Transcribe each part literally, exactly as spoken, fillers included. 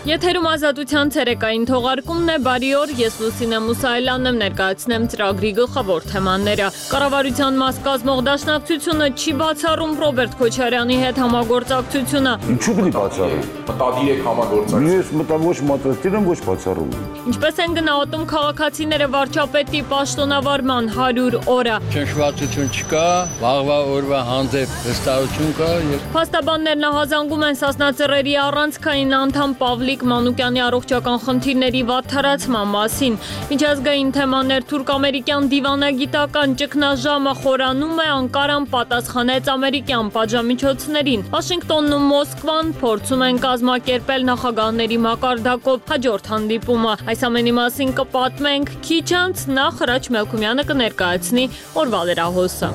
Եթերում ազատության ցերեկային թողարկումն է, բարի օր, ես Լուսինե Մուսայելյանն եմ, ներկայացնեմ ծրագրի գլխավոր թեմաները։ Կառավարության մաս կազմող դաշնակցությունը չի բացառում Ռոբերտ Քոչարյանի հետ համագործակցությունը։ Ինչու՞ պիտի բացառում։ Մտադիր եք համագործակցություն։ Ես մտա ոչ մտածել եմ, ոչ բացառում։ Ինչպես են գնահատում քաղաքացիները վարչապետի պաշտոնավարման հարյուր օրը։ Ճնշվածություն չկա, վաղվա օրվա հանդեպ վստահություն կա։ Փաստաբաններն ահազանգում են Սասնա Ծռերի առանցքային անդամ Պավլիկ Մանուկյանի առողջական խնդիրների վատթարացման մասին։ Միջազգային թեմաներ թուրք-ամերիկյան դիվանագիտական ճգնաժամը խորանում է, Անկարան պատասխանեց ամերիկյան պատժամիջոցներին։ Վաշինգտոնն ու Մոսկվան փորձում են կազմակերպել նախագահների մակարդակով հաջորդ հանդիպումը։ Այս ամենի մասին կպատմենք քիչ անց, նախ Հրաչ Մելքումյանը կներկայացնի օրվա լրահոսը։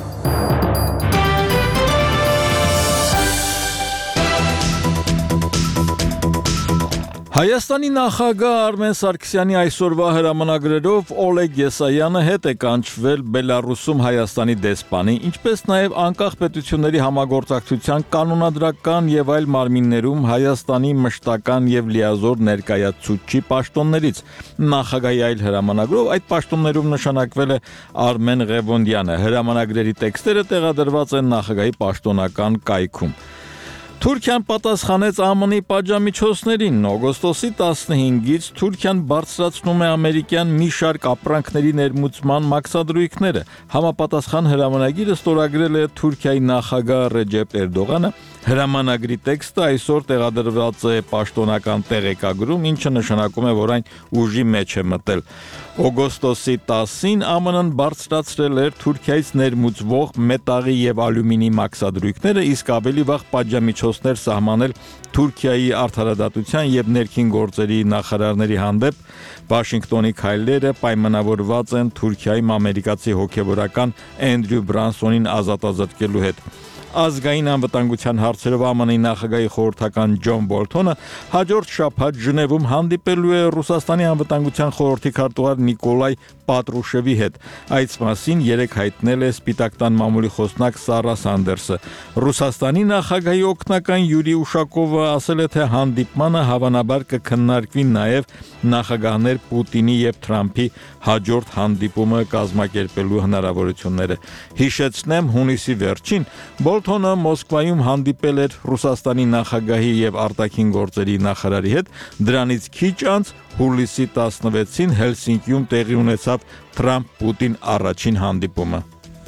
Հայաստանի նախագահ Արմեն Սարգսյանի այսօրվա հրամանագրերով Օլեգ Եսայանը հետ է կանչվել Բելարուսում Հայաստանի դեսպանի, ինչպես նաև անկախ պետությունների համագործակցության կանոնադրական եւ այլ մարմիններում Հայաստանի մշտական եւ լիազոր ներկայացուցիչի պաշտոններից։ Նախագահի այլ հրամանագրով այդ պաշտոններում նշանակվել է Արմեն Ղևոնդյանը։ Հրամանագրերի տեքստերը տեղադրված են նախագահի պաշտոնական կայքում։ Թուրքիան պատասխանեց ԱՄՆ-ի պատժամիջոցներին։ Օգոստոսի տասնհինգից Թուրքիան բարձրացնում է ամերիկյան մի շարք ապրանքների ներմուծման մաքսադրույքները։ Համապատասխան հրամանագիրը ստորագրել է Թուրքիայի նախագահ Ռեջեփ Էրդողանը։ Հրամանագրի տեքստը այսօր տեղադրված է պաշտոնական տեղեկագրում, ինչը նշանակում է, որ այն ուժի մեջ է մտել։ Օգոստոսի տասին ԱՄՆ-ն բարձրացրել էր Թուրքիայից ներմուծվող մետաղի եւ ալյումինի մաքսադրույքները, իսկ ավելի վաղ պատժամիջոցներ սահմանել Թուրքիայի արդարադատության եւ ներքին գործերի նախարարների հանդեպ։ Վաշինգտոնի քայլերը պայմանավորված են Թուրքիայի ամերիկացի հոգեվորական Էնդրյու Բրանսոնին ազատազրկելու հետ։ Ազգային անվտանգության հարցերով ԱՄՆ-ի նախագահի խորհրդական Ջոն Բոլթոնը հաջորդ շաբաթ Ժնևում հանդիպելու է Ռուսաստանի անվտանգության խորհրդի քարտուղար Նիկոլայ Պատրուշևի հետ։ Այս մասին երեկ հայտնել է Սպիտակ տան մամուլի խոսնակ Սարա Սանդերսը։ Ռուսաստանի նախագահի օգնական Յուրի Ուշակովը ասել է, թե հանդիպմանը հավանաբար կքննարկվի նաև նախագահներ Պուտինի եւ Թրամփի հաջորդ հանդիպումը կազմակերպելու հնարավորությունները։ Հիշեցնեմ, հունիսի վերջին Բոլթոնը Մոսկվայում հանդիպել էր Ռուսաստանի նախագահի եւ արտաքին գործերի նախարարի հետ, դրանից քիչ անց հուլիսի տասնվեցին Հելսինկիում տեղի ունեցավ Թրամփ-Պուտին առաջին հանդիպումը։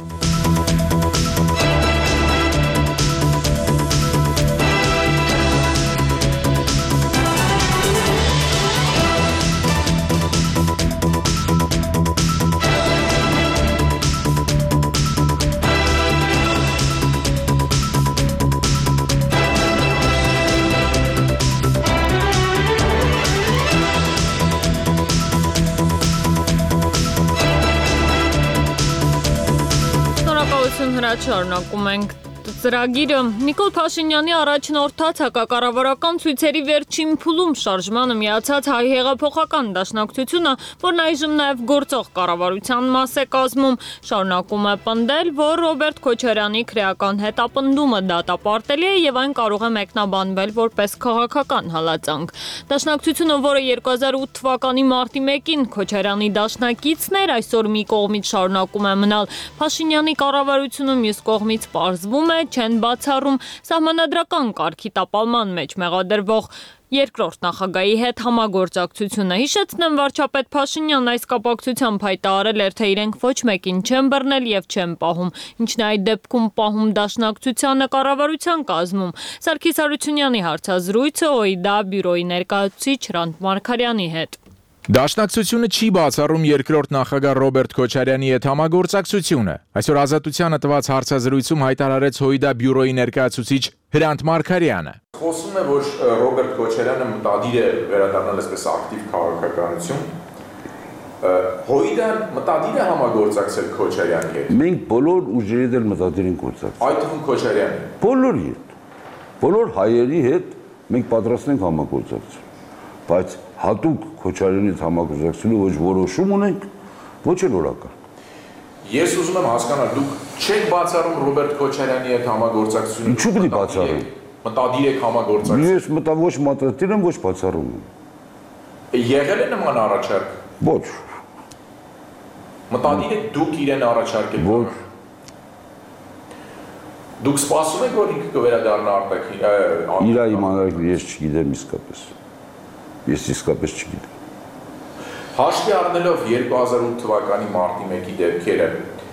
Շարունակում ենք ծրագիրը։ Նիկոլ Փաշինյանի առաջնորդած հակակառավարական ցույցերի վերջին փուլում շարժմանը միացած հայ հեղափոխական դաշնակցությունը, որն այժմ նաև գործող կառավարության մաս է կազմում, շարունակում է պնդել, որ Ռոբերտ Քոչարյանի քրեական հետապնդումը դատապարտելի է եւ այն կարող է մեկնաբանվել որպես քաղաքական հալածանք։ Դաշնակցությունը, որը երկու հազար ութ թվականի մարտի մեկին Քոչարյանի դաշնակիցն էր, այսօր մի կողմից շարունակում է մնալ Փաշինյանի կառավարությունը, մյուս կողմից պարզվում է չեն բացառում սահմանադրական կարգի տապալման մեջ մեղադրվող երկրորդ նախագահի հետ համագործակցությունը։ Հիշեցնեմ, վարչապետ Փաշինյանն այս կապակցությամբ հայտարարել էր, թե իրենք ոչ մեկին չեն բռնել եւ չեն պահում, ինչն է այդ դեպքում պահում դաշնակցությանը կառավարության կազմում։ Սարգիս Հարությունյանի հարցազրույցը ՕԻԴԱ բյուրոյի ներկայացուցիչ Հրանտ Մարգարյանի հետ։ Դաշնակցությունը չի բացառում երկրորդ նախագահ Ռոբերտ Քոչարյանի հետ համագործակցությունը։ Այսօր Ազատությանը տված հարցազրույցում հայտարարեց ՕԻԴԱ բյուրոյի ներկայացուցիչ Հրանտ Մարգարյանը։ Խոսում է, որ Ռոբերտ Քոչարյանը մտադիր է վերադառնալ այսպես ակտիվ քաղաքականություն։ ՕԻԴԱ-ն մտադիր է համագործակցել Քոչարյանի հետ։ Մենք բոլոր ուժերի հետ մտադիր ենք գործակցել։ Այդ թվում Քոչարյանի։ Բոլորի հետ։ Բոլոր հայերի հետ մենք պատրաստ ենք համագործակցել։ Բայց հատուկ Քոչարյանի հետ համագործակցելու ոչ որոշում ունենք, ոչ էլ օրական։ Ես ուզում եմ հասկանալ, դուք չեք բացառում Ռոբերտ Քոչարյանի հետ համագործակցություն։ Ինչու՞ պիտի բացառեմ։ Մտադիր եք համագործակցել։ Ես մտա ոչ մտադիր եմ, ոչ բացառում եմ։ Եղել է նման առաջարկ։ Ոչ։ Մտադիր եք դուք իրեն առաջարկել։ Ոչ։ Դուք սպասում եք, որ ինքը կվերադառնա արտաքին։ Իրա իմանալ ես չգիտեմ իսկապես։ Ես իսկապես չգիտեմ։ Հաշվի առնելով երկու հազար ութ թվականի մարտի մեկի դեպքերը,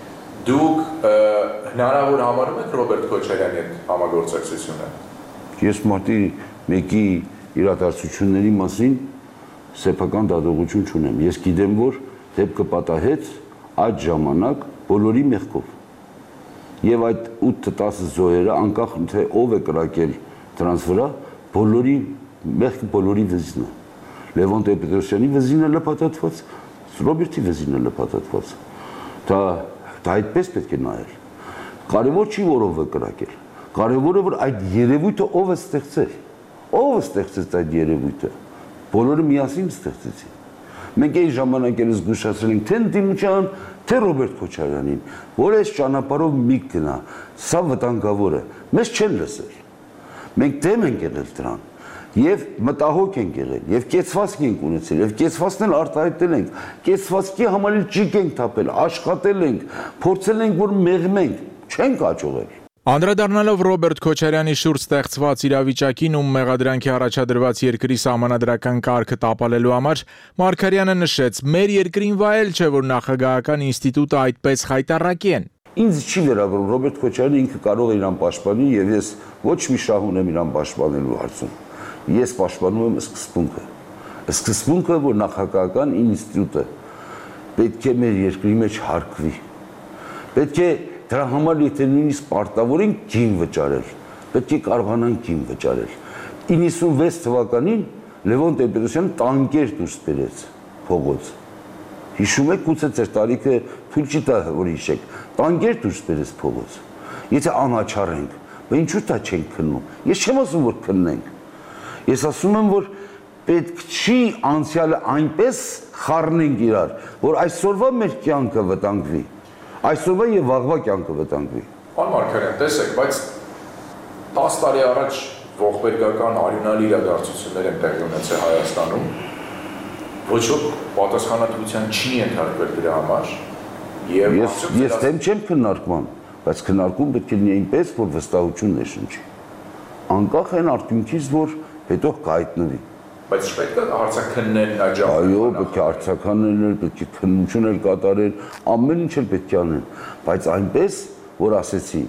դուք հնարավոր համարում եք Ռոբերտ Քոչարյանի հետ համագործակցությունը։ Ես մարտի մեկի իրադարձությունների մասին սեփական դատողություն չունեմ։ Ես գիտեմ, որ դեպքը պատահեց այդ ժամանակ բոլորի մեղքով։ Եվ այդ ութ տասը զոհերը անկախ թե ով է կրակել դրանց վրա, բոլորի մեղքը բոլորի վզին է։ Լևոն Տեր-Պետրոսյանի վզին է լպատատված, Ռոբերտի վզին է լպատատված։ Դա դա այդպես պետք է նայել։ Կարևոր չի որ ով է կրակել։ Կարևորը որ այդ երևույթը ով է ստեղծել։ Ով է ստեղծեց այդ երևույթը։ Բոլորը միասին ստեղծեցին։ Մենք այն ժամանակ էլ զգուշացրել ենք թե Դիմուչյան, թե Ռոբերտ Քոչարյանին, որ այս ճանապարհով մի գնա, սա վտանգավոր է։ Մեզ չեն լսել։ Մենք դեմ ենք եղել դրան։ Եվ մտահոգ ենք եղել, եւ կեցվածք ենք ունեցել, եւ կեցվածքն էլ արտահայտել ենք, կեցվածքի համար էլ ճիգ ենք թափել, աշխատել ենք, փորձել ենք որ մեղմենք, չենք հաջողել։ Անդրադառնալով Ռոբերտ Քոչարյանի շուրջ ստեղծված իրավիճակին ու մեղադրանքի առաջադրված երկրի սահմանադրական կարգը տապալելու համար, Մարգարյանը նշեց. «Մեր երկրին վայել չէ, որ նախագահական ինստիտուտը այդպես խայտառակի են»։ Ինձ չի վերաբերում Ռոբերտ Քոչարյանը ինքը կարող է իրան պաշտպանի եւ ես ոչ մի շահ ունեմ իրան պաշտպանելու հարցում։ Ես պաշտպանում եմ սկզբունքը։ Սկզբունքը, որ նախագահական ինստիտուտը պետք է մեր երկրի մեջ հարկվի։ Պետք է դրա համար եթե նույնիսկ պարտավոր են գին վճարել, պետք է կարողանան գին վճարել։ իննսունվեց թվականին Լևոն Տեր-Պետրոսյանը տանկեր դուրս բերեց փողոց։ Հիշում եք գուցե ձեր տարիքը թույլ չի տա որ հիշեք, տանկեր դուրս բերեց փողոց։ Եթե անաչառ ենք, բայց ինչու՞ դա չենք քննում։ Ես չեմ ասում որ քննենք։ Ես ասում եմ որ պետք չի անցյալը այնպես խառնենք իրար, որ այսօրվա մեր կյանքը վտանգվի։ Այսօրվա եւ վաղվա կյանքը վտանգվի։ Պարոն Մարգարյան, տեսեք, բայց տասը տարի առաջ ողբերգական արյունալի իրադարձություններ են տեղի ունեցել Հայաստանում, ոչ ոք պատասխանատվության չի ենթարկվել դրա համար, եւ ես ես դեմ չեմ քննարկման, բայց քննարկում պետք է լինի այնպես, որ վստահություն ներշնչի։ Անկախ այն արդյունքից, որ հետո կհայտնվի։ Բայց չպետք է հարցաքննել այդ ժամանակ։ Այո, պետք է հարցաքննել, պետք է քննություն էլ կատարել, ամեն ինչ էլ պետք է անեն, բայց այնպես, որ ասեցի,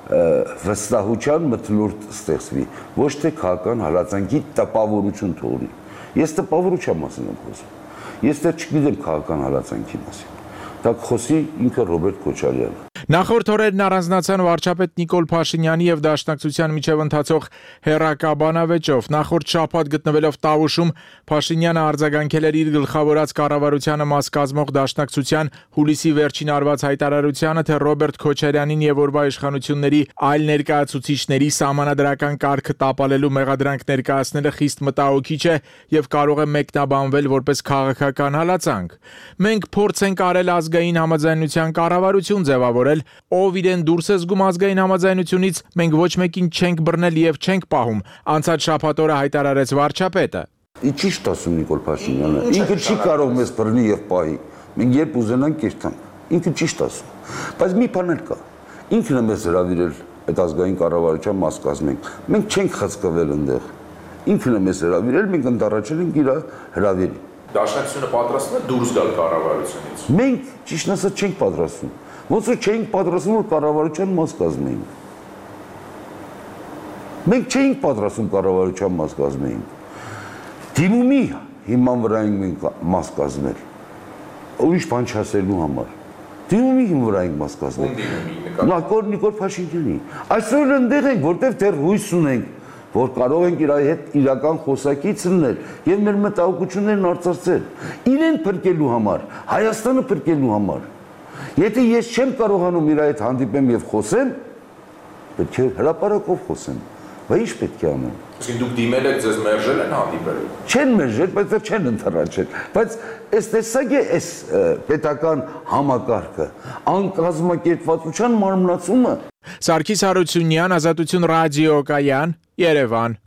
վստահության մթնոլորտ ստեղծվի, ոչ թե քաղաքական հալածանքի տպավորություն թողնի։ Ես տպավորության մասին եմ խոսում։ Ես դեռ չգիտեմ քաղաքական հալածանքի մասին։ Դա խոսի ինքը Ռոբերտ Քոչարյանը։ Նախորդ օրերն առանձնացան վարչապետ Նիկոլ Փաշինյանի եւ Դաշնակցության միջև ընթացող հերակաբանավեճով։ Նախորդ շաբաթ գտնվելով Տավուշում Փաշինյանը արձագանքել էր իր գլխավորած կառավարությանը մաս կազմող Դաշնակցության հուլիսի վերջին արված հայտարարությանը, թե Ռոբերտ Քոչարյանին եւ օրվա իշխանությունների այլ ներկայացուցիչների սահմանադրական կարգը տապալելու մեղադրանք ներկայացնելը խիստ մտահոգիչ է եւ կարող է մեկնաբանվել որպես քաղաքական հալածանք։ Մենք փորձ ենք արել ազգային համաձայնության կառավարություն ձևավորել, ով իրեն դուրս է զգում ազգային համաձայնությունից, մենք ոչ մեկին չենք բռնել եւ չենք պահում, անցած շաբաթ օրը հայտարարեց վարչապետը։ Ճիշտ ասում Նիկոլ Փաշինյանը, ինքը չի կարող մեզ բռնի եւ պահի։ Մենք երբ ուզենանք կերտանք։ Ինքը ճիշտ ասում։ Բայց մի բան էլ կա։ Ինքն է մեզ հրավիրել այդ ազգային կառավարության մաս կազմենք։ Մենք չենք խցկվել այնտեղ։ Ինքն է մեզ հրավիրել, մենք ընդառաջել ենք իր հրավիրին։ Դաշնակցությունը պատրաստվում է դուրս գալ կառավարությունից։ Մենք ճիշտ ասած չենք պատրաստվում։ Ոնց որ չենք պատրաստվում որ կառավարության մաս կազմեինք։ Մենք չէինք պատրաստվում կառավարության մաս կազմեինք։ Դիմումի հիման վրա ենք մենք մաս կազմել։ Ուրիշ բան չասելու համար։ Դիմումի հիման վրա ենք մաս կազմել։ Նիկոլ Նիկոլ Փաշինյանի։ Այսօր ընդեղ ենք, որտեղ դեռ հույս ունենք, որ կարող ենք իր հետ իրական խոսակից լինել եւ մեր մտահոգություններն արծարծել։ Իրեն փրկելու համար, Հայաստանը փրկելու համար։ Եթե ես չեմ կարողանում իր հետ հանդիպեմ եւ խոսեմ, պետք է հրապարակով խոսեմ։ Բա ի՞նչ պետք է անեն։ Իսկ դուք դիմել եք, ձեզ մերժել են հանդիպել։ Չեն մերժել, բայց դեռ չեն ընթառաջել։ Բայց այս տեսակ է այս պետական համակարգը, անկազմակերպվածության մարմնացումը։ Սարգիս Հարությունյան, Ազատություն ռադիոկայան, Երևան։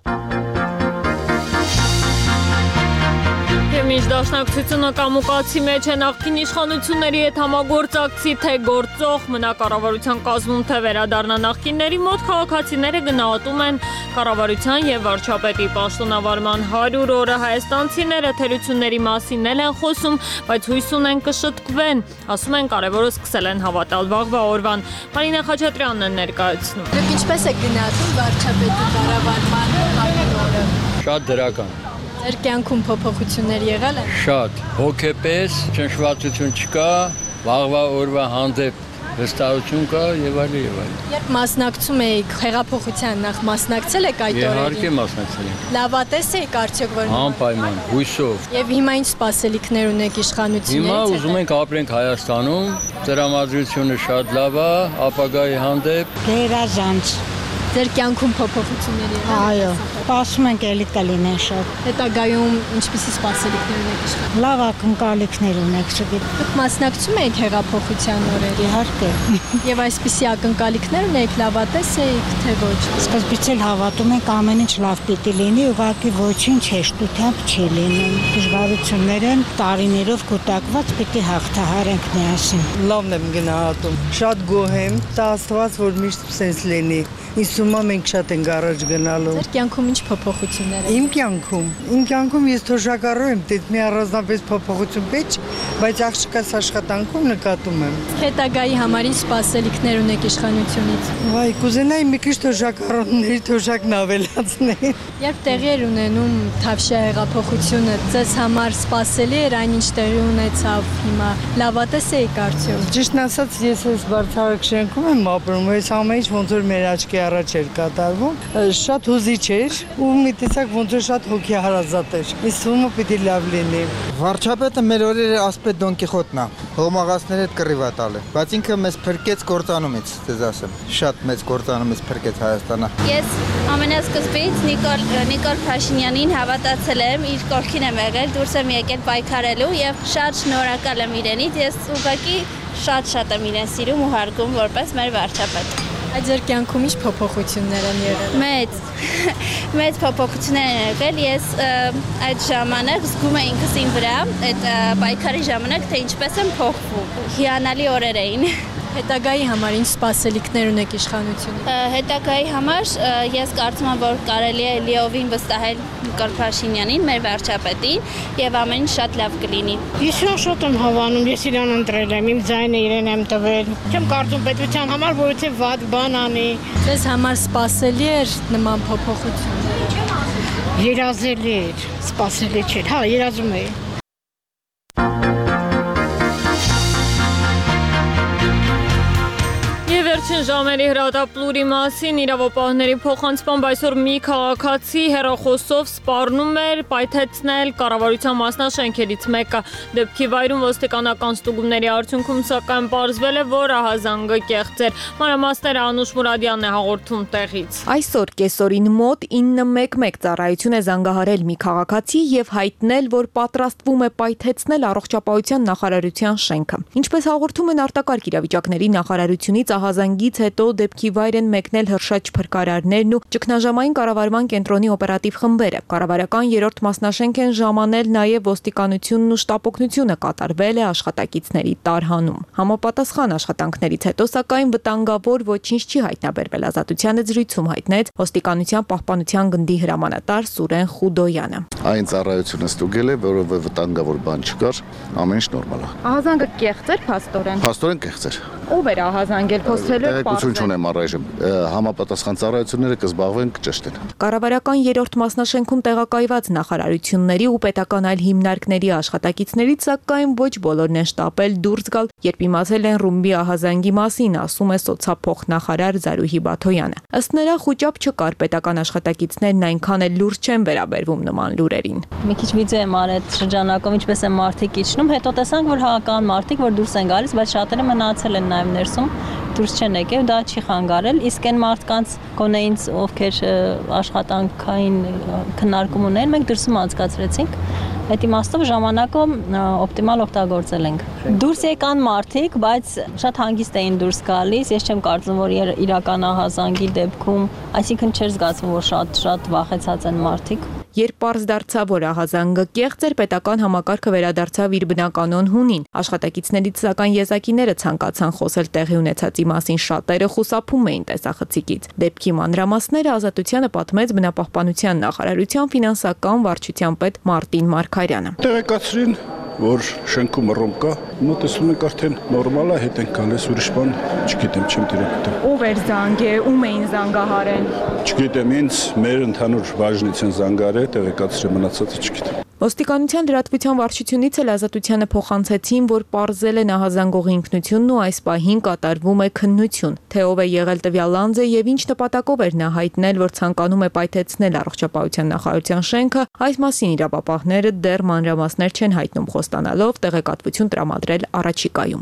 Մինչ դաշնակցությունը կամուկացի մեջ է նախկին իշխանությունների հետ համագործակցի թե գործող մնա կառավարության կազմում թե վերադառնա նախկինների մոտ, քաղաքացիները գնահատում են կառավարության եւ վարչապետի պաշտոնավարման հարյուր օրը հայաստանցիները թերությունների մասին էլ են խոսում, բայց հույս ունեն կշտկվեն, ասում են կարևորը սկսել են հավատալ վաղվա օրվան։ Մարինա Խաչատրյանն է ներկայացնում։ Դուք ինչպես եք գնահատում վարչապետի կառավարման հարյուր օրը։ Շատ դրական։ Ձեր կյանքում փոփոխություններ եղել են։ Շատ հոգեպես ճնշվածություն չկա, վաղվա օրվա հանդեպ վստահություն կա եւ այլն եւ այլն։ Երբ մասնակցում եք հեղափոխության, նախ մասնակցել եք այդ օրերին։ Իհարկե մասնակցել եմ։ Լավատես եք արդյոք որ։ Անպայման, հույսով։ Եվ հիմա ինչ սպասելիքներ ունեք իշխանություններից։ Հիմա ուզում ենք ապրենք Հայաստանում, տրամադրությունը շատ լավ է, ապագայի հանդեպ։ Գերազանց։ Ձեր կյանքում փոփոխություններ եղել։ Այո, սպասում ենք էլի կլինեն շատ։ Հետագայում ինչպիսի սպասելիքներ ունեք իշխանությունից։ Լավ ակնկալիքներ ունեք, չգիտեմ։ Դուք մասնակցում եք հեղափոխության օրերին։ Իհարկե։ Եվ այսպիսի ակնկալիքներ ունեք, լավատես եք, թե ոչ։ Սկզբից էլ հավատում ենք ամեն ինչ լավ պիտի լինի, ուղղակի ոչինչ հեշտությամբ չի լինում։ Դժվարություններ են տարիներով կուտակված, պիտի հաղթահարենք միասին։ Լավն եմ գնահատում։ Շատ գոհ եմ, տա Աստված, որ միշտ սենց լինի։ Ինձ թվում է մենք շատ ենք առաջ գնալու։ Ձեր կյանքում ինչ փոփոխություններ են։ Իմ կյանքում, իմ կյանքում ես թոշակառու եմ, դե մի առանձնապես փոփոխություն պետք, բայց աղջկաս աշխատանքում նկատում եմ։ Հետագայի համար ինչ սպասելիքներ ունեք իշխանությունից։ Վայ, կուզենայի մի քիչ թոշակառուների թոշակն ավելացնել։ Երբ տեղի էր ունենում Թավշյա հեղափոխությունը, ձեզ համար սպասելի էր այն, ինչ տեղի ունեցավ հիմա։ Լավատես եք արդյոք։ Ճիշտն ասած, ես այս բարձրակ շենքում եմ ապրում, այս ամեն ինչ ոնց որ մեր աչքի առաջ էր կատարվում, շատ հուզիչ էր ու մի տեսակ ոնց որ շատ հոգեհարազատ էր։ Ինձ թվում է պիտի լավ լինի։ Վարչապետը մեր օրերը ասպետ Դոն Կիխոտն է, հոմաղացների հետ կռիվ է տալը, բայց ինքը մեզ փրկեց կործանումից, դες ասեմ, շատ մեծ կործանումից փրկեց Հայաստանը։ Ես ամենասկզբից Նիկոլ Նիկոլ Փաշինյանին հավատացել եմ, իր կողքին եմ եղել, դուրս եմ եկել պայքարելու եւ շատ շնորհակալ եմ իրենից։ Ես ուղղակի շատ-շատ եմ իրեն սիրում ու հարգում որպես մեր վարչապետ։ Այդ ձեր կյանքում ինչ փոփոխություններ են եղել։ Մեծ մեծ փոփոխություններ են եղել։ Ես այդ ժամանակ զգում եմ ինքս իմ վրա, այդ պայքարի ժամանակ, թե ինչպես եմ փոխվում։ Հիանալի օրեր էին։ Հետագայի համար ինչ սպասելիքներ ունեք իշխանությունից։ Հետագայի համար ես կարծում եմ, որ կարելի է լիովին վստահել Նիկոլ Փաշինյանին, մեր վարչապետին, եւ ամեն ինչ շատ լավ կլինի։ Ես շատ եմ հավանում, ես իրան ընտրել եմ, իմ ձայնը իրեն եմ տվել։ Չեմ կարծում պետության համար, որովհետեւ վատ բան անի։ Ձեզ համար սպասելի էր նման փոփոխությունները։ Երազելի էր, սպասելի չէր։ Հա, երազում էի։ Վերջին ժամերի հրատապլուրի մասին իրավապահների փոխանցմամբ այսօր մի քաղաքացի հեռախոսով սպառնում էր պայթեցնել կառավարության մասնաշենքերից մեկը։ Դեպքի վայրում ոստիկանական ստուգումների արդյունքում սակայն պարզվել է, որ ահազանգը կեղծ էր։ Մանրամասները Անուշ Մուրադյանն է հաղորդում տեղից։ Այսօր կեսօրին մոտ ինը մեկ մեկ ծառայություն է զանգահարել մի քաղաքացի եւ հայտնել, որ պատրաստվում է պայթեցնել առողջապահության նախարարության շենքը։ Ինչպես հաղորդում են արտակարգ իրավիճակների նախարարությունից, ահազանգից հետո դեպքի վայր են մեկնել հրշաջ փրկարարներն ու ճգնաժամային կառավարման կենտրոնի օպերատիվ խմբերը։ Կառավարական երրորդ մասնաշենք են ժամանել նաև ոստիկանությունն ու շտապօգնությունը կատարվել է աշխատակիցների տարհանում։ Համապատասխան աշխատանքներից հետո սակայն վտանգավոր ոչինչ չի հայտնաբերվել, Ազատությանը զրույցում հայտնեց ոստիկանության պահպանության գնդի հրամանատար Սուրեն Խուդոյանը։ Այն ծառայությունը ստուգել է, որովհետեւ վտանգավոր բան չկար, ամեն ինչ նորմալ է։ Ահազանգը կեղծ էր, փաստորեն։ Փաստորեն կեղծ էր։ Ով էր ահազանգել, փոստելու էր պարզել։ Չունեմ առայժմ, համապատասխան ծառայությունները կզբաղվեն կճշտեն։ Կառավարական երրորդ մասնաշենքում տեղակայված նախարարությունների ու պետական այլ հիմնարկների աշխատակիցներից սակայն ոչ բոլորն են շտապել դուրս գալ, երբ իմացել են ռումբի ահազանգի մասին, ասում է սոցիալփոխնախարար Զարուհի Բաթոյանը։ Ըստ նրա խուճապ չկար, պետական աշխատակիցներն այնքան էլ լուրջ չեն վերաբերվում նման լուրերի։ օրերին։ Մի քիչ վիդեո եմ արել շրջանակում, ինչպես են մարդիկ իջնում, հետո տեսանք, որ հական մարդիկ, որ դուրս են գալիս, բայց շատերը մնացել են նաև ներսում, դուրս չեն եկել, դա չի խանգարել, իսկ այն մարդկանց գոնե ինձ ովքեր աշխատանքային քննարկում ունեն, մենք դրսում անցկացրեցինք։ Այդ իմաստով ժամանակը օպտիմալ օգտագործել ենք։ Դուրս եկան մարդիկ, բայց շատ հանգիստ էին դուրս գալիս, ես չեմ կարծում, որ իրական ահազանգի դեպքում, այսինքն չէր զգացվում, որ շատ-շատ վախեցած են մարդիկ։ Երբ պարզ դարձավ, որ ահազանգը կեղծ էր, պետական համակարգը վերադարձավ իր բնականոն հունին։ Աշխատակիցներից սակայն եզակիները ցանկացան խոսել տեղի ունեցածի մասին, շատերը խուսափում էին տեսախցիկից։ Դեպքի մանրամասները Ազատությանը պատմեց բնապահպանության նախարարության ֆինանսական վարչության պետ Մարտին Մարգարյանը։ Տեղեկացրին, որ շենքում ռոմ կա, մոտեցնում ենք արդեն նորմալ է, հետ ենք գալիս, ուրիշ բան չգիտեմ, չեմ դերակտել։ Ով էր զանգե, ում էին զանգահարել։ Չգիտեմ, ինձ մեր ընդհանուր բաժնից են զանգարել, տեղեկացրել, մնացածը չգիտեմ։ Ոստիկանության լրատվության վարչությունից էլ Ազատությանը փոխանցեցին, որ պարզել են ահազանգողի ինքնությունն ու այս պահին կատարվում է քննություն, թե ով է եղել տվյալ անձը եւ ինչ նպատակով էր նա հայտնել, որ ցանկանում է պայթեցնել առողջապահության նախարարության շենքը, այս մասին իրավապահները դեռ մանրամասներ չեն հայտնում, խոստանալով տեղեկատվություն տրամադրել առաջիկայում։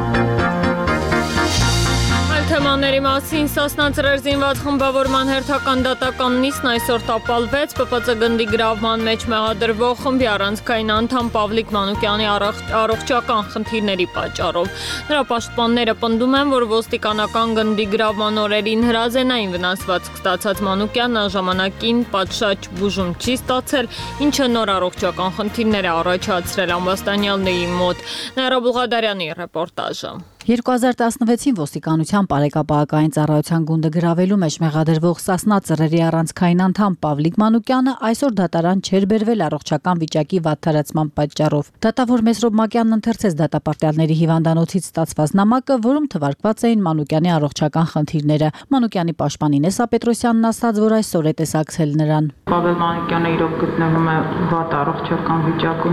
Թեմաների մասին Սասնա ծռեր զինված խմբավորման հերթական դատական նիստն այսօր տապալվեց Պ Պ Ծ գնդի գրավման մեջ մեղադրվող խմբի առանցքային անդամ Պավլիկ Մանուկյանի առողջական խնդիրների պատճառով։ Նրա պաշտպանները պնդում են, որ ոստիկանական գնդի գրավման օրերին հրազենային վնասվածք ստացած Մանուկյանն ժամանակին պատշաճ բուժում չի ստացել, ինչը նոր առողջական խնդիրներ է առաջացրել ամբաստանյալների մոտ։ Նաիրա Բուղադարյանի ռեպորտաժը։ երկու հազար տասնվեցին ոստիկանության բարեկապահական ծառայության գունդը գրավելու մեջ մեղադրվող Սասնա ծռերի առանցքային անդամ Պավլիկ Մանուկյանը այսօր դատարան չէր բերվել առողջական վիճակի վատթարացման պատճառով։ Դատավոր Մեսրոբ Մակյանն ընթերցեց դատապարտյալների հիվանդանոցից ստացված նամակը, որում թվարկված էին Մանուկյանի առողջական խնդիրները։ Մանուկյանի պաշտպան Ինեսա Պետրոսյանն ասաց, որ այսօր է տեսակցել նրան։ Պավել Մանուկյանը իրոք գտնվում է վատ առողջական վիճակում,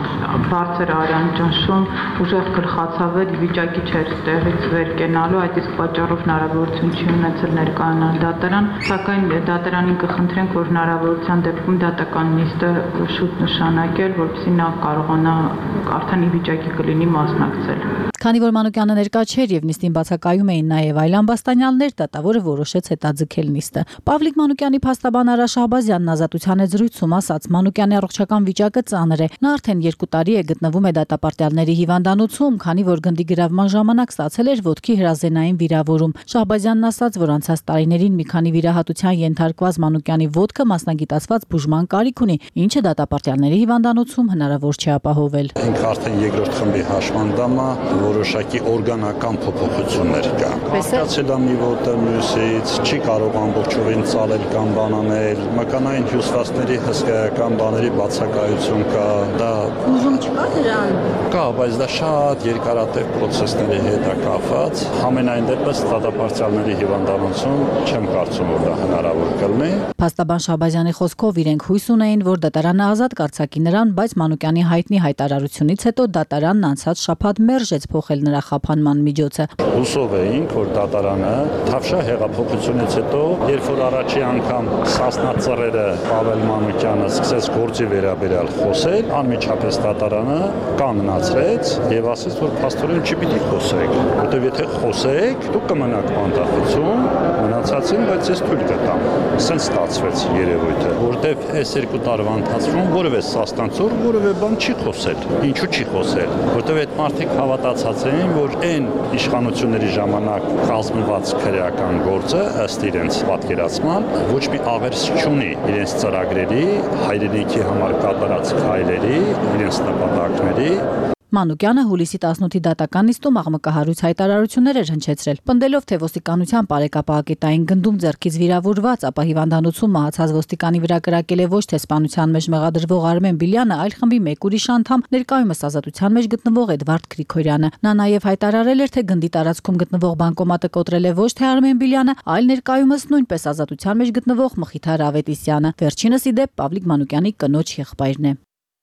բարձր արյան ճնշում, ուժեղ գլխացավեր, վիճակի չէր տեղից վեր կենալու, այդ իսկ պատճառով հնարավորություն չի ունեցել ներկայանալ դատարան, սակայն դատարանին կխնդրենք, որ հնարավորության դեպքում դատական նիստը շուտ նշանակել, որպեսզի նա կարողանա արդեն ի վիճակի կլինի մասնակցել։ Քանի որ Մանուկյանը ներկա չէր եւ նիստին բացակայում էին նաեւ այլ ամբաստանյալներ, դատավորը որոշեց հետաձգել նիստը։ Պավլիկ Մանուկյանի փաստաբան Արա Շահբազյանն Ազատության հետ զրույցում ասաց, Մանուկյանի առողջական վիճակը ծանր է։ Նա արդեն երկու տարի է գտնվում է դատապարտյալների հիվանդանոցում, քանի որ գնդի գրավման ժամանակ ստացել էր ոտքի հրազենային վիրավորում։ Շահբազյանն ասաց, որ անցած տարիներին մի քանի վիրահատության ենթարկված Մանուկյանի ոտքը մասնագիտացված բուժման կարիք ունի, ինչը դատապարտյալների հիվանդանոցում հնարավոր չէ ապահովել։ Ինքը արդեն երկրորդ խմբի հաշմանդամը որոշակի օրգանական փոփոխություններ կա։ Կացել է մի ոտը մյուսից, չի կարող ամբողջովին ծալել կամ բանանել, մկանային հյուսվածքների հսկայական բաների բացակայություն կա, դա ուժում չկա դրան։ Կա, բայց դա շատ երկարատև process-ների հետ է կապված։ Համենայն դեպս դատապարտյալների հիվանդանոցում չեմ կարծում, որ դա հնարավոր կլինի։ Փաստաբան Շահբազյանի խոսքով իրենք հույս ունեին, որ դատարանը ազատ կարձակի նրան, բայց Մանուկյանի հայտնի հայտարարությունից հետո դատարանն անցած շաբաթ մերժեց փոխել նրա խափանման միջոցը։ Հուսով էինք, որ դատարանը Թավշյա հեղափոխությունից հետո, երբ որ առաջի անգամ Սասնա ծռերը Պավել Մանուկյանը սկսեց գործի վերաբերյալ խոսել, անմիջապես դատարանը կանգնացրեց եւ ասաց, որ փաստորեն չպիտի խոսեք, որտեւ եթե խոսեք, դուք կմնաք բանտախություն, մնացածին, բայց ես թույլ կտամ։ Սենց ստացվեց երևույթը, որտեւ այս երկու տարվա ընթացքում որևէ Սասնացոր որևէ բան չի խոսել։ Ինչու չի խոսել, որտեւ այդ մարդիկ հավատացած էին, որ այն իշխանությունների ժամանակ կազմված քրեական գործը ըստ իրենց պատկերացման ոչ մի աղերս չունի իրենց ծրագրերի, հայրենիքի համար կատարած քայլերի, իրենց նպատակների։ Մանուկյանը հուլիսի տասնութի դատական նիստում աղմկահարույց հայտարարություններ էր հնչեցրել, պնդելով, թե ոստիկանության բարեկապահակետային գնդում ձեռքից վիրավորված, ապա հիվանդանոցում մահացած ոստիկանի վրա կրակել է ոչ թե սպանության մեջ մեղադրվող Արմեն Բիլյանը, այլ խմբի մեկ ուրիշ անդամ, ներկայումս ազատության մեջ գտնվող Էդվարդ Գրիգորյանը։ Նա նաև հայտարարել էր, թե գնդի տարածքում գտնվող բանկոմատը կոտրել է ոչ թե Արմեն Բիլյանը, այլ ներկայումս նույնպես ազատության մեջ գտնվող Մխիթար Ավետիսյանը։ Վերջինս ի դեպ Պավլիկ Մանուկյանի կնոջ եղբայրն է։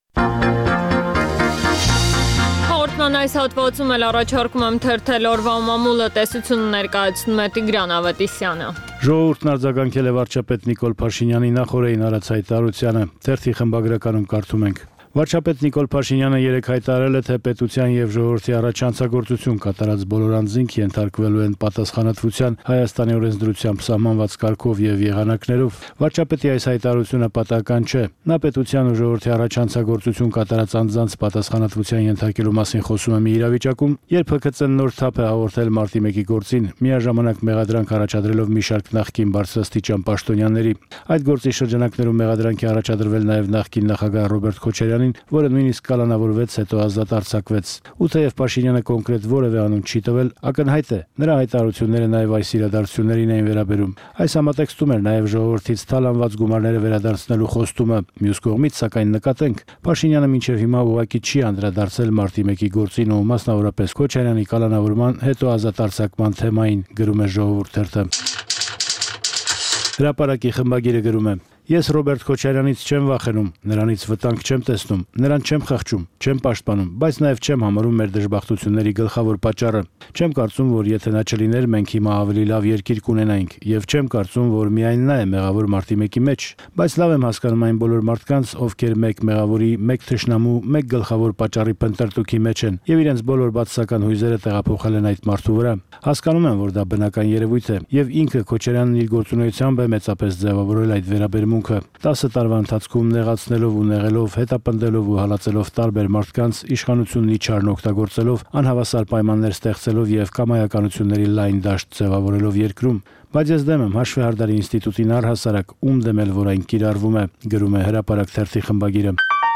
Այս հատվածում էլ առաջարկում եմ թերթել օրվա մամուլը, տեսությունը ներկայացնում է Տիգրան Ավետիսյանը։ Ժողովուրդն արձագանքել է վարչապետ Նիկոլ Փաշինյանի նախօրեին արած հայտարարությանը։ Թերթի խմբագրականում կարդում ենք. Վարչապետ Նիկոլ Փաշինյանը երեկ հայտարարել է, թե պետության եւ ժողովրդի առաջ հանցագործություն կատարած բոլոր անձինք ենթարկվելու են պատասխանատվության Հայաստանի օրենսդրությամբ սահմանված կարգով եւ եղանակներով։ Վարչապետի այս հայտարարությունը պատահական չէ։ Նա պետության ու ժողովրդի առաջ հանցագործություն կատարած անձանց պատասխանատվության ենթարկելու մասին խոսում է մի իրավիճակում, երբ ՀՔԾ-ն նոր թափ է հաղորդել մարտի մեկի գործին, միաժամանակ մեղադրանք առաջադրելով մի շարք նախկին բարձրաստիճան պաշտոնյաների։ Այդ գործի շրջանակներում մեղադրանքի առաջադրվել նաեւ նախկին նախագահ Ռոբերտ Քոչարյանին, որը նույնիսկ կալանավորվեց, հետո ազատ արձակվեց։ Ու թեև Փաշինյանը կոնկրետ որևէ անուն չի տվել, ակնհայտ է, նրա հայտարարությունները նաև այս իրադարձություններին էին վերաբերում։ Այս համատեքստում էր նաև ժողովրդից թալանված գումարները վերադարձնելու խոստումը։ Մյուս կողմից, սակայն նկատենք, Փաշինյանը մինչև հիմա ուղղակի չի անդրադարձել մարտի մեկի գործին ու մասնավորապես Քոչարյանի կալանավորման, հետո ազատ արձակման թեմային, գրում է Ժողովուրդ թերթը։ Հրապարակի խմբագիրը գրում է. Ես Ռոբերտ Քոչարյանից չեմ վախենում, նրանից վտանգ չեմ տեսնում, նրան չեմ խղճում, չեմ պաշտպանում, բայց նաև չեմ համարում մեր դժբախտությունների գլխավոր պատճառը։ Չեմ կարծում, որ եթե նա չլիներ, մենք հիմա ավելի լավ երկիր կունենայինք, եւ չեմ կարծում, որ միայն նա է մեղավոր մարտի մեկի մեջ, բայց լավ եմ հասկանում այն բոլոր մարդկանց, ովքեր մեկ մեղավորի, մեկ թշնամու, մեկ գլխավոր պատճառի փնտրտուքի մեջ են եւ իրենց բոլոր բացասական հույզերը տեղափոխել են այդ մարդու վրա։ Հասկանում եմ, որ դա բնական երևույթ է, եւ ինքը Քոչարյանն իր գործունեությամբ է մեծապես ձևավորել այդ վերաբերմունքը։ տասը տարվա ընթացքում նեղացնելով ու նեղելով, հետապնդելով ու հալածելով տարբեր մարդկանց, իշխանությունն իջարն օգտագործելով, անհավասար պայմաններ ստեղծելով եւ կամայականությունների լայն դաշտ ձևավորելով երկրում։ Բայց ես դեմ եմ հաշվեհարդարի ինստիտուտին առհասարակ, ում դեմել, որ այն կիրառվում է, գրում է Հրապարակ թերթի խմբագիրը։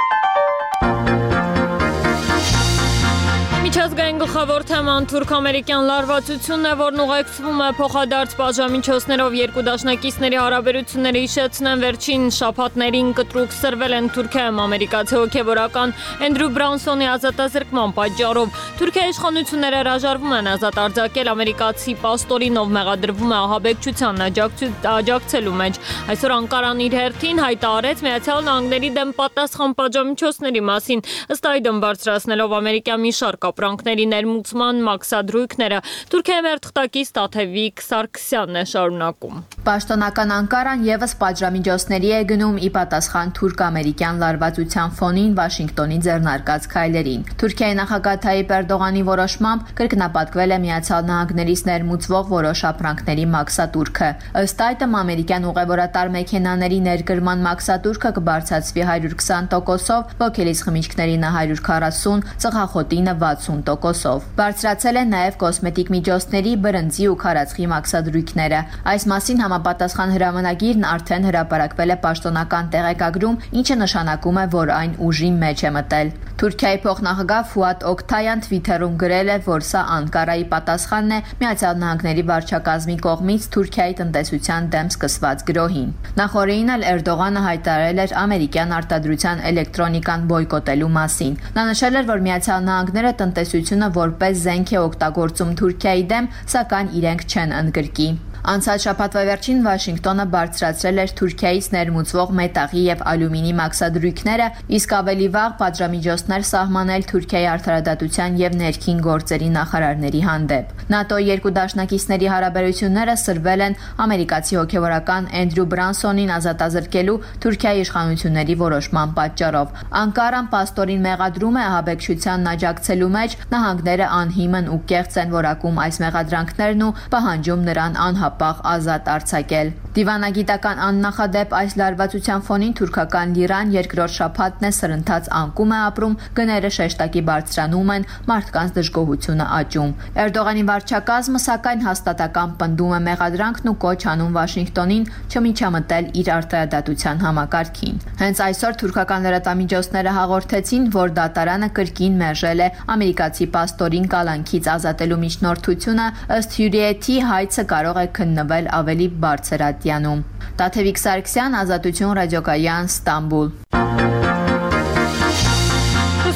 Միջազգային գլխավոր թեման թուրք-ամերիկյան լարվածությունն է, որն ուղեկցվում է փոխադարձ պատժամիջոցներով երկու դաշնակիցների հարաբերությունները հիշեցնեն վերջին շաբաթներին կտրուկ սրվել են Թուրքիայում ամերիկացի հոգևորական Էնդրյու Բրաունսոնի ազատազրկման պատճառով։ Թուրքիայի իշխանությունները հրաժարվում են ազատ արձակել ամերիկացի պաստորին, ով մեղադրվում է ահաբեկչությանն աջակցելու մեջ։ Այսօր Անկարան իր հերթին հայտարարեց Միացյալ Նահանգների դեմ պատասխան պատժամիջոցների մասին, ըստ այդմ բարձրացնելով ամերիկյան մի շարք ապրանքների ներմուծման մաքսադրույքները։ Թուրքիայի մեր թղթակից Տաթևիկ Սարգսյանն է շարունակում։ Պաշտոնական Անկարան եւս պատժամիջոցների է գնում ի պատասխան թուրք-ամերիկյան լարվածության ֆոնին Վաշինգտոնի ձեռնարկած քայլերին։ Թուրքիայի նախագահ Թայիպ Էրդողանի որոշմամբ կրկնապատկվել է Միացյալ Նահանգներից ներմուծվող որոշ ապրանքների մաքսատուրքը։ Ըստ այդմ ամերիկյան ուղևորատար մեքենաների ներկրման մաքսատուրքը կբարձրացվի հարյուր քսան տոկոսով, ոգելից խմիչքներինը հարյուր քառասուն, ծխախոտինը վաթսուն տոկոսով։ Բարձրացել են նաև կոսմետիկ միջոցների, բրնձի ու քարածխի մաքսադրույքները։ Այս մասին համապատասխան հրամանագիրն արդեն հրապարակվել է պաշտոնական տեղեկագրում, ինչը նշանակում է, որ այն ուժի մեջ է մտել։ Թուրքիայի փոխնախագահ Ֆուատ Օկթայան Twitter-ում գրել է, որ սա Անկարայի պատասխանն է Միացյալ Նահանգների վարչակազմի կողմից Թուրքիայի տնտեսության դեմ սկսված գրոհին։ Նախորդին էլ Էրդողանը հայտարարել էր ամերիկյան արտադրության էլեկտրոնիկան բոյկոտելու մասին։ Նա նշել էր, որ Միացյալ Նահանգները տնտեսությունը որպես զենք է օգտագործում Թուրքիայի դեմ, սակայն իրենք չեն ընդգրկի։ Անցած շաբաթվա վերջին Վաշինգտոնը բարձրացրել էր Թուրքիայից ներմուծվող մետաղի եւ ալյումինի մաքսադրույքները, իսկ ավելի վաղ պատժամիջոցներ սահմանել Թուրքիայի արդարադատության եւ ներքին գործերի նախարարների հանդեպ։ ՆԱՏՕ-ի երկու դաշնակիցների հարաբերությունները սրվել են ամերիկացի հոգևորական Էնդրյու Բրաունսոնին ազատազրկելու Թուրքիայի իշխանությունների որոշման պատճառով։ Անկարան պաստորին մեղադրում է ահաբեկչությանն աջակցելու մեջ, նահանգները անհիմն ու կեղծ են որակում այս մեղադրանքներն ու պահանջում նրան անհապաղ ազատ արձակել։ Դիվանագիտական աննախադեպ այս լարվածության ֆոնին թուրքական լիրան երկրորդ շաբաթն է սրընթաց անկում է ապրում, գները շեշտակի բարձրանում են, մարդկանց դժգոհությունը աճում։ Էրդողանի վարչակազմը սակայն հաստատական պնդում է մեղադրանքն ու կոչ անում Վաշինգտոնին չմիջամտել իր արտահայտության համակարգին։ Հենց այսօր թուրքական լրատվամիջոցները հաղորդեցին, որ դատարանը կրկին մերժել է ամերիկացի պաստորին կալանքից ազատելու միջնորդությունը, ըստ հյուրիեթի հայցը կարող է քննվել ավելի բարձր ատյանում։ Տաթևիկ Սարգսյան, Ազատություն ռադիոկայան, Ստամբուլ։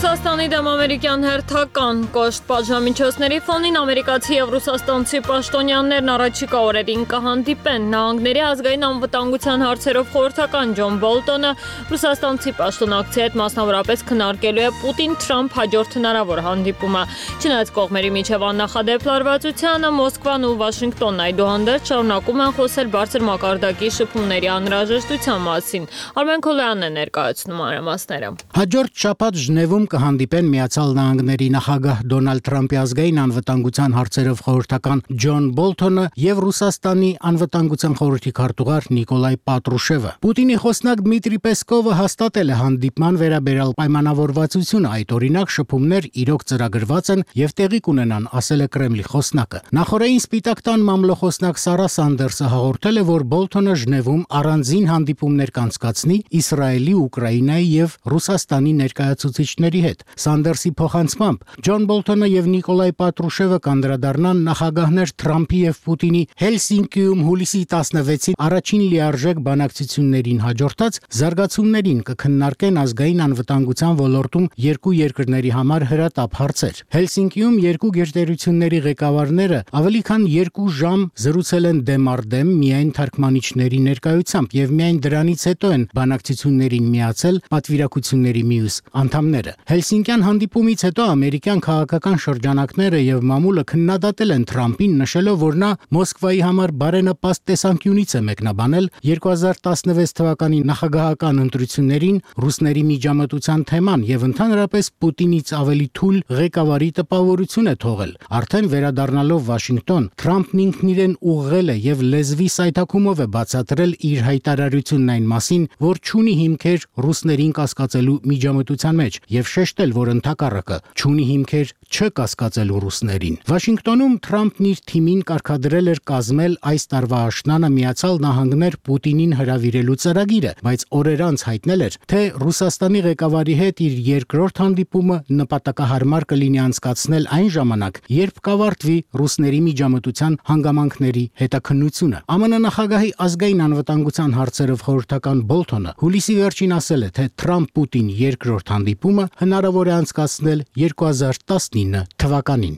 Ռուսաստանի դեմ ամերիկյան հերթական կոշտ պատժամիջոցների ֆոնին ամերիկացի եւ ռուսաստանցի պաշտոնյաներն առաջիկա օրերին կհանդիպեն։ Նահանգների ազգային անվտանգության հարցերով խորհրդական Ջոն Բոլտոնը ռուսաստանցի պաշտոնակցի հետ մասնավորապես քննարկելու է Պուտին-Թրամփ հաջորդ հնարավոր հանդիպումը։ Չնայած կողմերի միջև աննախադեպ լարվածությանը, Մոսկվան ու Վաշինգտոնն այդուհանդերձ շարունակում են խոսել բարձր մակարդակի շփումների անհրաժեշտության մասին։ Արմեն Քոլյանն է ներկայացնում մանրամասները։ Հաջորդ շաբաթ Ժնևում կհանդիպեն Միացյալ Նահանգների նախագահ Դոնալդ Թրամփի ազգային անվտանգության հարցերով խորհրդական Ջոն Բոլթոնը եւ Ռուսաստանի անվտանգության խորհրդի քարտուղար Նիկոլայ Պատրուշևը։ Պուտինի խոսնակ Դմիտրի Պեսկովը հաստատել է հանդիպման վերաբերյալ պայմանավորվածությունը, այդ օրինակ շփումներ իրոք ծրագրված են եւ տեղի կունենան, ասել է Կրեմլի խոսնակը։ Նախորդին Սպիտակ տան մամլոխոսնակ Սարա Սանդերսը հաղորդել է, որ Բոլթոնը Ժնևում առանձին հանդիպումներ կանցկացնի Իսրայելի, Ուկրաինայի եւ Ռուսաստանի ներկայացուցիչների հետ։ Սանդերսի փոխանցմամբ Ջոն Բոլթոնը եւ Նիկոլայ Պատրուշևը կանդրադառնան նախագահներ Թրամփի եւ Պուտինի Հելսինկիում հուլիսի տասնվեցին առաջին լիարժեք բանակցություններին հաջորդած զարգացումներին, կքննարկեն ազգային անվտանգության ոլորտում երկու երկրների համար հրատապ հարցեր։ Հելսինկիում երկու գերտերությունների ղեկավարները ավելի քան երկու ժամ զրուցել են դեմ առ դեմ միայն թարգմանիչների ներկայությամբ եւ միայն դրանից հետո են բանակցություններին միացել պատվիրակությունների մյուս անդամները։ Հելսինկյան հանդիպումից հետո ամերիկյան քաղաքական շրջանակները եւ մամուլը քննադատել են Թրամփին, նշելով, որ նա Մոսկվայի համար բարենպաստ տեսանկյունից է մեկնաբանել երկու հազար տասնվեց թվականի նախագահական ընտրություններին ռուսների միջամտության թեման եւ ընդհանրապես Պուտինից ավելի թույլ ղեկավարի տպավորություն է թողել։ Արդեն վերադառնալով Վաշինգտոն, Թրամփն ինքն իրեն ուղղել է եւ լեզվի սայթաքումով է բացատրել իր հայտարարությունն այն մասին, որ չունի հիմքեր ռուսներին կասկածելու միջամտության մեջ եւ շեշտել, որ ընդհակառակը չունի հիմքեր չկասկածելու ռուսներին։ Վաշինգտոնում Թրամփն իր թիմին կարգադրել էր կազմել այս տարվա աշնանը Միացյալ Նահանգներ Պուտինին հրավիրելու ծրագիրը, բայց օրեր անց հայտնել էր, թե Ռուսաստանի ղեկավարի հետ իր երկրորդ հանդիպումը նպատակահարմար կլինի անցկացնել այն ժամանակ, երբ կավարտվի ռուսների միջամտության հանգամանքների հետաքննությունը։ ԱՄՆ նախագահի ազգային անվտանգության հարցերով խորհրդական Բոլթոնը հուլիսի վերջին ասել է, թե Թրամփ-Պուտին երկրորդ հանդիպումը հնարավոր է անցկացնել երկու հազար տասնինը թվականին։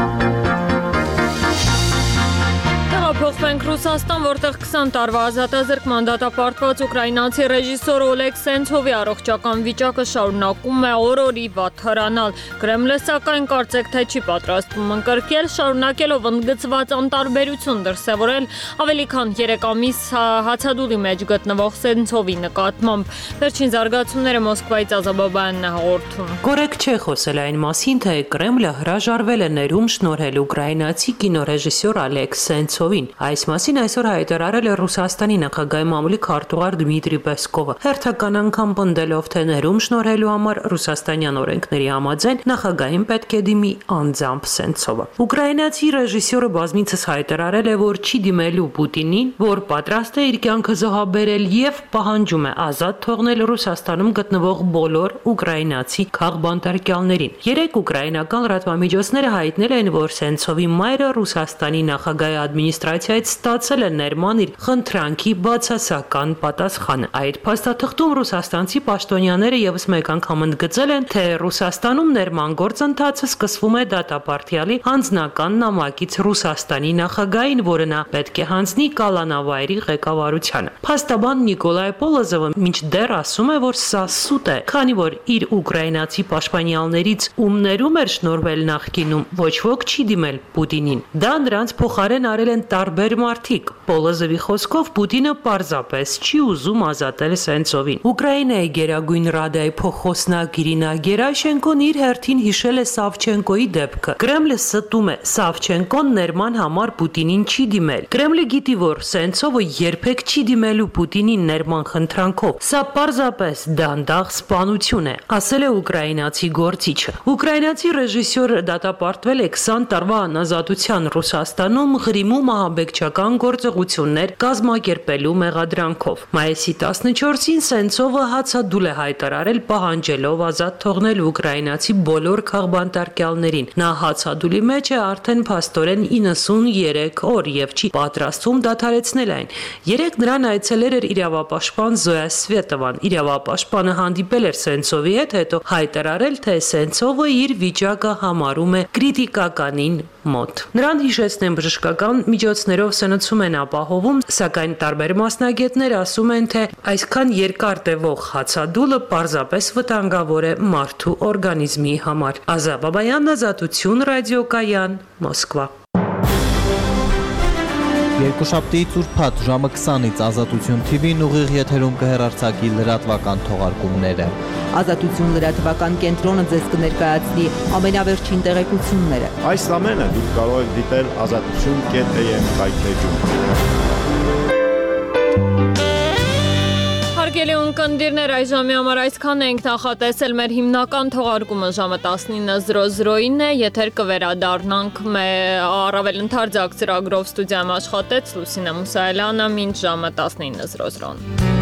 Փոխվենք Ռուսաստան, որտեղ քսան տարվա ազատազրկման դատապարտված ուկրաինացի ռեժիսոր Օլեգ Սենցովի առողջական վիճակը շարունակում է օր-օրի վատթարանալ։ Կրեմլը սակայն կարծեք թե չի պատրաստվում ընկրկել, շարունակելով ընդգծված անտարբերություն դրսևորել ավելի քան երեք ամիս հացադուլի մեջ գտնվող Սենցովի նկատմամբ։ Վերջին զարգացումները Մոսկվայից Ազաբաբայանն է հաղորդում։ Կորեկտ չէ խոսել այն մասին, թե Կրեմլը հրաժարվել է ներում շնորհել ուկրաինացի կինոռեժիսոր Օլեգ Սենցովին։ Այս մասին այսօր հայտարարել է Ռուսաստանի նախագահի մամուլի քարտուղար Դմիտրի Պեսկովը, հերթական անգամ պնդելով, թե ներում շնորհելու համար ռուսաստանյան օրենքների համաձայն նախագահին պետք է դիմի անձամբ Սենցովը։ Ուկրաինացի ռեժիսորը բազմիցս հայտարարել է, որ չի դիմելու Պուտինին, որ պատրաստ է իր կյանքը զոհաբերել եւ պահանջում է ազատ թողնել Ռուսաստանում գտնվող բոլոր ուկրաինացի քաղբանտարկյալներին։ Երեք ուկրաինական լրատվամիջոցները հայտնել են, որ Սենցովի մայրը Ռուսաստանի նախագահի ադմինիստրացիայից ստացել է ներման իր խնդրանքի բացասական պատասխանը։ Այդ փաստաթղթում ռուսաստանցի պաշտոնյաները եւս մեկ անգամ ընդգծել են, թե Ռուսաստանում ներման գործընթացը սկսվում է դատապարտյալի անձնական նամակից Ռուսաստանի նախագահին, որը նա պետք է հանձնի կալանավայրի ղեկավարությանը։ Փաստաբան Նիկոլայ Պոլոզովը մինչդեռ ասում է, որ սա սուտ է, քանի որ իր ուկրաինացի պաշտպանյալներից ում ներում էր շնորհվել նախկինում, ոչ ոք չի դիմել Պուտինին։ Դա նրանց փոխարեն արել են տարբեր մարդիկ։ Պոլոզովի խոսքով Պուտինը պարզապես չի ուզում ազատել Սենցովին։ Ուկրաինայի Գերագույն Ռադայի փոխոսնակ Իրինա Գերաշենկոն իր հերթին հիշել է Սավչենկոյի դեպքը։ Կրեմլը ստում է Սավչենկոն ներման համար Պուտինին չի դիմել։ Կրեմլը գիտի, որ Սենցովը երբեք չի դիմելու Պուտինին ներման խնդրանքով։ Սա պարզապես դանդաղ սպանություն է, ասել է ուկրաինացի գործիչը։ Ուկրաինացի ռեժիսորը դատապարտվել է քսան տարվա անազատության Ռուսաստանում Ղրիմու մահաբեկչական ռազմական գործողություններ կազմակերպելու մեղադրանքով։ Մայիսի տասնչորսին Սենցովը հացադուլ է հայտարարել պահանջելով ազատ թողնել ուկրաինացի բոլոր քաղբանտարկյալներին։ Նա հացադուլի մեջ է արդեն փաստորեն իննսուններեք օր եւ չի պատրաստվում դադարեցնել այն։ Երեք նրան այցելել էր իրավապաշտպան Զոյա Սվետովան։ Իրավապաշտպանը հանդիպել էր Սենցովի հետ, հետո հայտարարել, թե Սենցովը իր վիճակը համարում է կրիտիկականին մոտ։ Նրան հիշեցնեն բժշկական միջոցներով սնուցում են ապահովում, սակայն տարբեր մասնագետներ ասում են, թե այսքան երկար տևող հացադուլը պարզապես վտանգավոր է մարդու օրգանիզմի համար։ Ազա Բաբայան, Ազատություն, ռադիոկայան, Մոսկվա։ Երկուշաբթի ծուրփաթ ժամը քսանից Ազատություն թի վին ուղիղ եթերում կհեռարձակի լրատվական թողարկումները։ Ազատություն լրատվական կենտրոնը ձեզ կներկայացնի ամենավերջին տեղեկությունները։ Այս ամենը դուք կարող եք դիտել ազատություն կետ էյ էմ հայթեջում։ Հարգելի ունկնդիրներ, այս ժամի համար այսքան ենք, նախատեսել մեր հիմնական թողարկումը ժամը տասնինը զրո զրոյին է, եթեր կվերադառնանք առավել ընդարձակ ծրագրով ստուդիայում աշխատեց Լուսինե Մուսայելյանը, մինչ ժամը տասնինը զրո զրոն։